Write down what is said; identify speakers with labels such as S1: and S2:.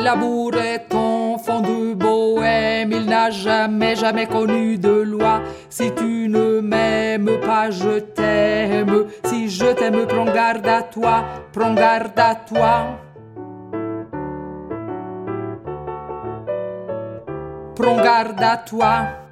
S1: l'amour est enfant de bohème, il n'a jamais connu de loi. Si tu ne m'aimes pas, je t'aime. Si je t'aime, prends garde à toi, prends garde à toi. Prends garde à toi.